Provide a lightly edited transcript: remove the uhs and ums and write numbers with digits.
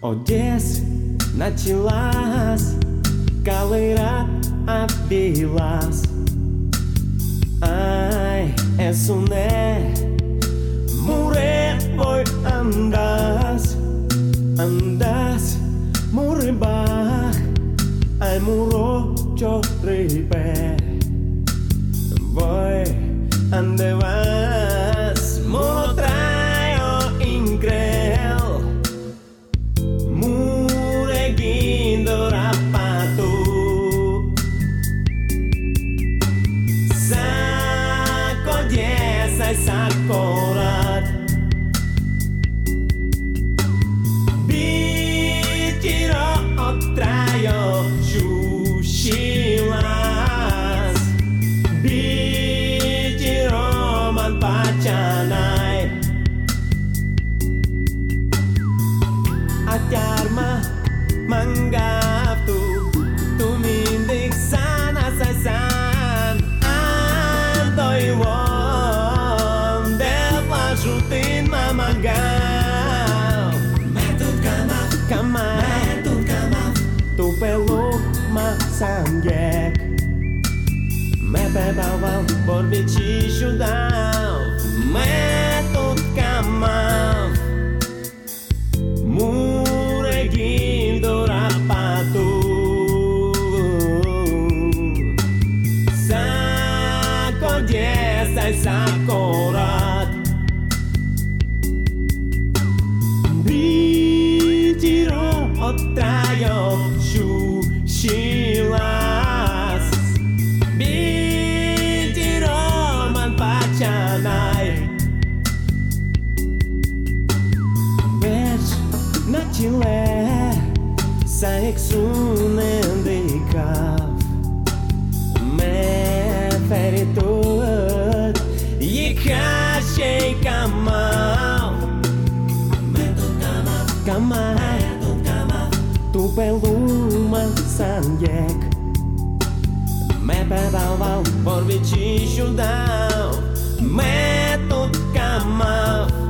Одесс началась Калыра обвилась. Ай, эсуне Муре voi andas Andas muribah Ai muro cho ripe Voi andevas Muro traio increl Mure gindo rapatu Sako diesa e sakorat Bitiro otrajo šušilas Bitiro man pacanai Atyarma manggap tu mindig sana sa san Antoy won Deva žutin mamagav Metod kamav Tu peluk ma sanjek Me bebaval por bičišu dav Metod kamav Mure gindo rapatu Sako diesa e sakorat Bitiro otrajo šušilas Bitiro man pacanai Veš na čile sa eksunen dikav Me feritut Jikašej kamav Kamav Tu peluma sanjek Me bebaval por bičišu dav Metod kamav